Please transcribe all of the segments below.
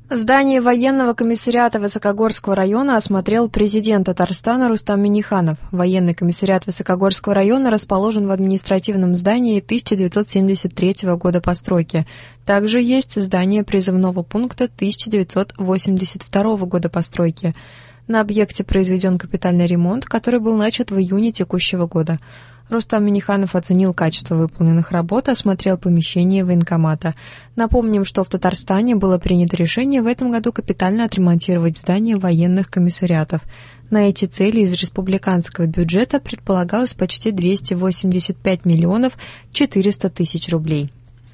Здание военного комиссариата Высокогорского района осмотрел президент Татарстана Рустам Минниханов. Военный комиссариат Высокогорского района расположен в административном здании 1973 года постройки. Также есть здание призывного пункта 1982 года постройки. На объекте произведен капитальный ремонт, который был начат в июне текущего года. Рустам Минниханов оценил качество выполненных работ, осмотрел помещение военкомата. Напомним, что в Татарстане было принято решение в этом году капитально отремонтировать здание военных комиссариатов. На эти цели из республиканского бюджета предполагалось почти 285 миллионов 400 тысяч рублей.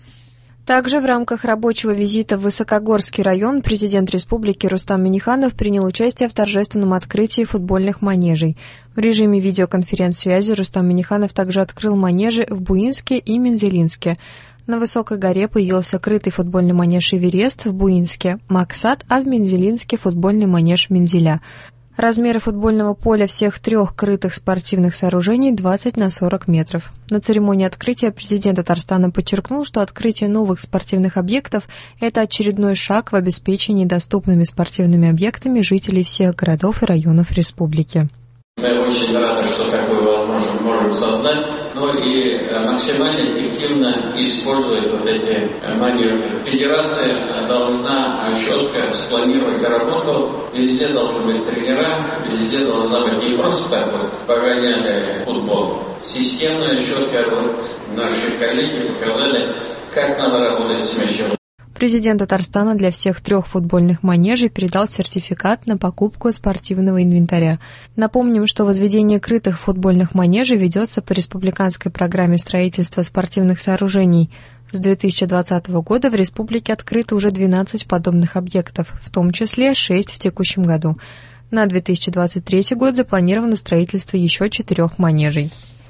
Также в рамках рабочего визита в Высокогорский район президент республики Рустам Минниханов принял участие в торжественном открытии футбольных манежей. В режиме видеоконференц-связи Рустам Минниханов также открыл манежи в Буинске и Мензелинске. На Высокой горе появился крытый футбольный манеж «Эверест» в Буинске, «Максат», а в Мензелинске футбольный манеж «Мензеля». Размеры футбольного поля всех трех крытых спортивных сооружений 20 на 40 метров. На церемонии открытия президент Татарстана подчеркнул, что открытие новых спортивных объектов – это очередной шаг в обеспечении доступными спортивными объектами жителей всех городов и районов республики. Мы очень рады, что такую возможность можем создать, но и максимально эффективно использовать вот эти манежи. Федерация должна четко спланировать работу, везде должны быть тренера, везде должна быть не просто так вот погоняли футбол. Системная, четкая вот наши коллеги показали, как надо работать с мячом. Президент Татарстана для всех трех футбольных манежей передал сертификат на покупку спортивного инвентаря. Напомним, что возведение крытых футбольных манежей ведется по республиканской программе строительства спортивных сооружений. С 2020 года в республике открыто уже 12 подобных объектов, в том числе 6 в текущем году. На 2023 год запланировано строительство еще 4 манежей.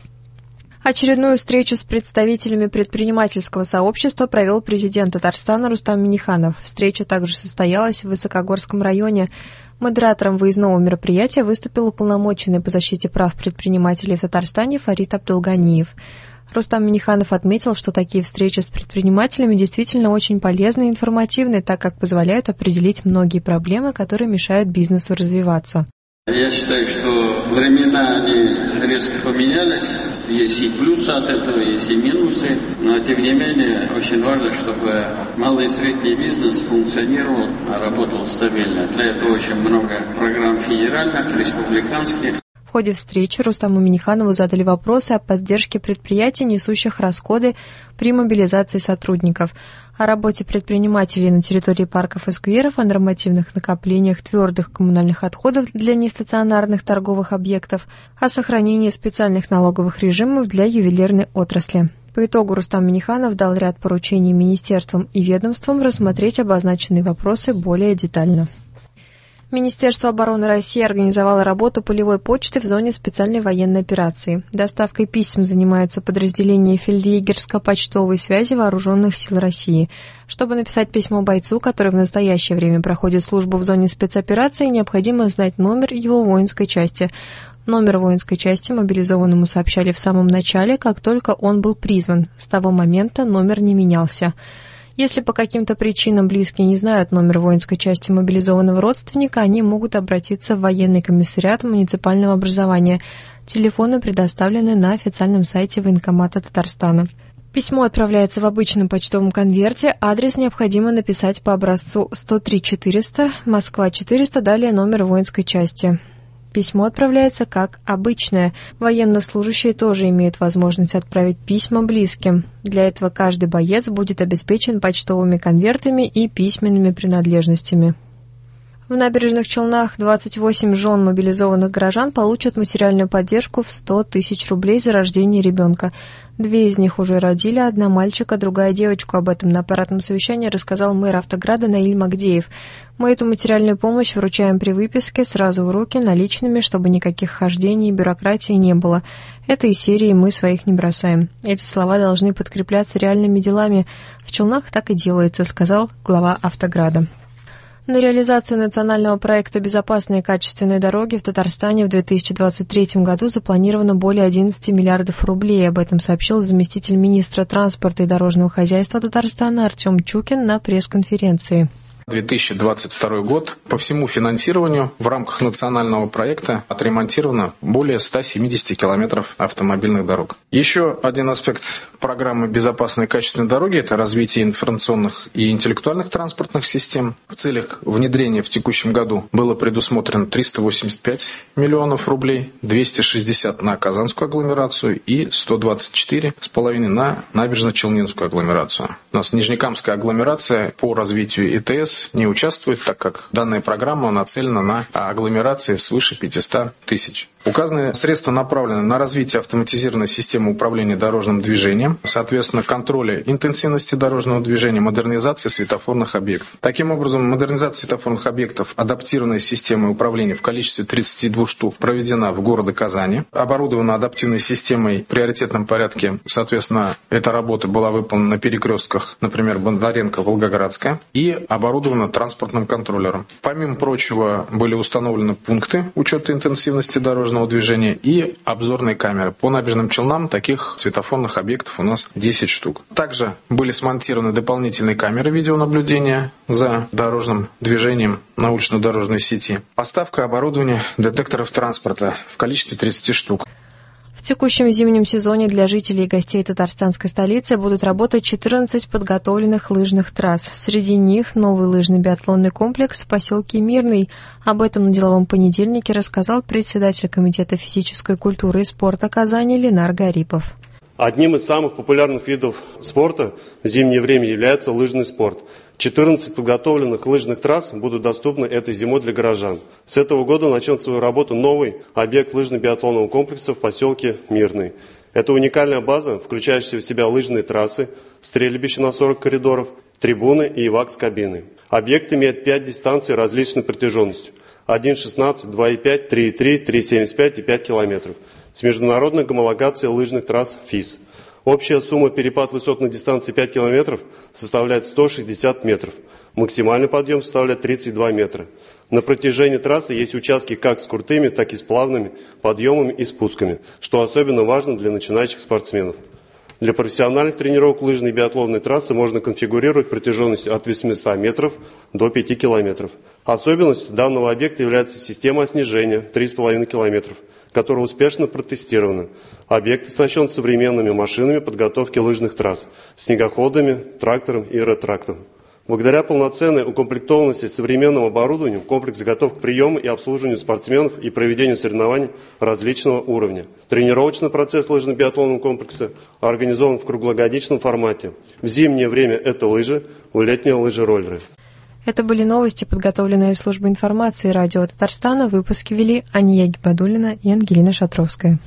Очередную встречу с представителями предпринимательского сообщества провел президент Татарстана Рустам Минниханов. Встреча также состоялась в Высокогорском районе. Модератором выездного мероприятия выступил уполномоченный по защите прав предпринимателей в Татарстане Фарид Абдулганиев. Рустам Минниханов отметил, что такие встречи с предпринимателями действительно очень полезны и информативны, так как позволяют определить многие проблемы, которые мешают бизнесу развиваться. Я считаю, что времена они резко поменялись, есть и плюсы от этого, есть и минусы, но тем не менее очень важно, чтобы малый и средний бизнес функционировал, работал стабильно. Для этого очень много программ федеральных, республиканских. В ходе встречи Рустаму Минниханову задали вопросы о поддержке предприятий, несущих расходы при мобилизации сотрудников, о работе предпринимателей на территории парков и скверов, о нормативных накоплениях твердых коммунальных отходов для нестационарных торговых объектов, о сохранении специальных налоговых режимов для ювелирной отрасли. По итогу Рустам Минниханов дал ряд поручений министерствам и ведомствам рассмотреть обозначенные вопросы более детально. Министерство обороны России организовало работу полевой почты в зоне специальной военной операции. Доставкой писем занимаются подразделения фельдъегерско-почтовой связи Вооруженных сил России. Чтобы написать письмо бойцу, который в настоящее время проходит службу в зоне спецоперации, необходимо знать номер его воинской части. Номер воинской части мобилизованному сообщали в самом начале, как только он был призван. С того момента номер не менялся. Если по каким-то причинам близкие не знают номер воинской части мобилизованного родственника, они могут обратиться в военный комиссариат муниципального образования. Телефоны предоставлены на официальном сайте военкомата Татарстана. Письмо отправляется в обычном почтовом конверте, адрес необходимо написать по образцу 103 400, Москва 400, далее номер воинской части. Письмо отправляется как обычное. Военнослужащие тоже имеют возможность отправить письма близким. Для этого каждый боец будет обеспечен почтовыми конвертами и письменными принадлежностями. В Набережных Челнах 28 жен мобилизованных горожан получат материальную поддержку в 100 тысяч рублей за рождение ребенка. 2 из них уже родили, 1 мальчика, другая девочку. Об этом на аппаратном совещании рассказал мэр Автограда Наиль Магдеев. Мы эту материальную помощь вручаем при выписке сразу в руки наличными, чтобы никаких хождений и бюрократии не было. Это из серии «Мы своих не бросаем». Эти слова должны подкрепляться реальными делами. В Челнах так и делается, сказал глава Автограда. На реализацию национального проекта «Безопасные и качественные дороги» в Татарстане в 2023 году запланировано более 11 миллиардов рублей. Об этом сообщил заместитель министра транспорта и дорожного хозяйства Татарстана Артем Чукин на пресс-конференции. 2022 год. По всему финансированию в рамках национального проекта отремонтировано более 170 километров автомобильных дорог. Еще один аспект программы «Безопасные и качественные дороги» – это развитие информационных и интеллектуальных транспортных систем. В целях внедрения в текущем году было предусмотрено 385 миллионов рублей, 260 на Казанскую агломерацию и 124,5 на Набережно-Челнинскую агломерацию. У нас Нижнекамская агломерация по развитию ИТС не участвует, так как данная программа нацелена на агломерации свыше 500 тысяч. Указанные средства направлены на развитие автоматизированной системы управления дорожным движением, соответственно, контроля интенсивности дорожного движения, модернизации светофорных объектов. Таким образом, модернизация светофорных объектов, адаптированной системой управления в количестве 32 штук, проведена в городе Казани. Оборудована адаптивной системой в приоритетном порядке. Соответственно, эта работа была выполнена на перекрестках, например, Бондаренко-Волгоградская, и оборудована транспортным контроллером. Помимо прочего, были установлены пункты учета интенсивности дорожного движения и обзорные камеры. По набережным Челнам таких светофорных объектов у нас 10 штук. Также были смонтированы дополнительные камеры видеонаблюдения за дорожным движением на улично-дорожной сети. Поставка оборудования детекторов транспорта в количестве 30 штук. В текущем зимнем сезоне для жителей и гостей татарстанской столицы будут работать 14 подготовленных лыжных трасс. Среди них новый лыжный биатлонный комплекс в поселке Мирный. Об этом на деловом понедельнике рассказал председатель Комитета физической культуры и спорта Казани Ленар Гарипов. Одним из самых популярных видов спорта в зимнее время является лыжный спорт. 14 подготовленных лыжных трасс будут доступны этой зимой для горожан. С этого года начнет свою работу новый объект лыжно-биатлонного комплекса в поселке Мирный. Это уникальная база, включающая в себя лыжные трассы, стрельбище на 40 коридоров, трибуны и вакс-кабины. Объект имеет 5 дистанций различной протяженностью: 1,16, 2,5, 3,3, 3,75 и 5 километров. С международной гомологацией лыжных трасс ФИС. Общая сумма перепад высот на дистанции 5 километров составляет 160 метров. Максимальный подъем составляет 32 метра. На протяжении трассы есть участки как с крутыми, так и с плавными подъемами и спусками, что особенно важно для начинающих спортсменов. Для профессиональных тренировок лыжной и биатлонной трассы можно конфигурировать протяженность от 800 метров до 5 километров. Особенностью данного объекта является система оснижения 3,5 километров, которая успешно протестирована. Объект оснащен современными машинами подготовки лыжных трасс, снегоходами, трактором и ретрактом. Благодаря полноценной укомплектованности современным оборудованием комплекс готов к приему и обслуживанию спортсменов и проведению соревнований различного уровня. Тренировочный процесс лыжно-биатлонного комплекса организован в круглогодичном формате. В зимнее время это лыжи, в летнее лыжи-роллеры. Это были новости, подготовленные службой информации радио Татарстана. Выпуски вели Ания Гибадуллина и Ангелина Шатровская.